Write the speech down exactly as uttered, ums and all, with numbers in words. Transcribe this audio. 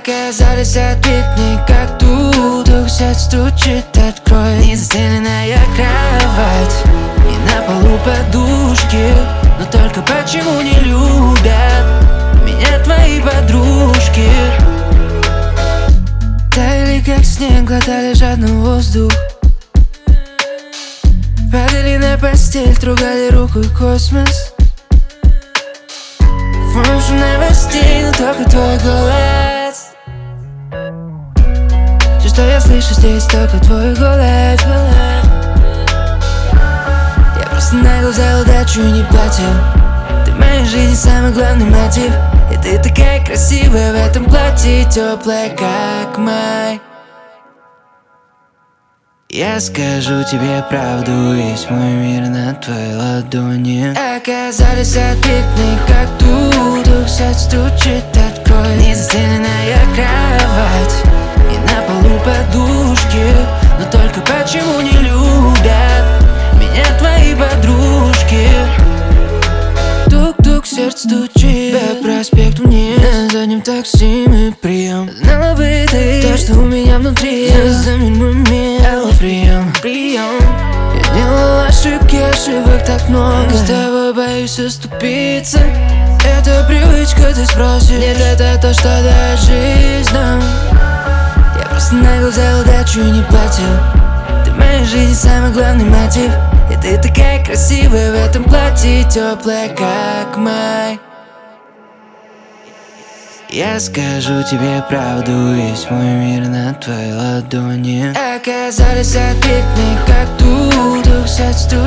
Оказались ответные, как тут. Дух сядь, стучит, открой. Незастеленная кровать и на полу подушки. Но только почему не любят меня твои подружки? Таяли как снег, глотали жадный воздух. Падали на постель, трогали руку и космос. Функцию новостей, но только твой голос. Все, что я слышу здесь, только твой голос. Я просто нагло взял удачу и не платил. Ты в моей жизни самый главный мотив. И ты такая красивая в этом платье, теплая, как май. Я скажу тебе правду, весь мой мир на твоей ладони. Оказались ответные, как тут. Дух сядь, стучит, открой. Незастеленная кровать и на полу подушки. Но только почему не любят меня твои подружки? Тук-тук, сердце стучит по проспекту вниз. На заднем такси мы прием. Знала бы ты то, что у меня внутри. За мир мой мир. Прием, прием. Я делал ошибки, ошибок так много. С тобой боюсь оступиться. Это привычка, ты спросишь. Нет, это то, что дает жизнь нам. Я просто нагло взял удачу и не платил. Ты в моей жизни самый главный мотив. И ты такая красивая в этом платье, теплая, как май. Я скажу тебе правду, весь мой мир на твоей ладони. Оказались ответные, как тут. Дух сядь,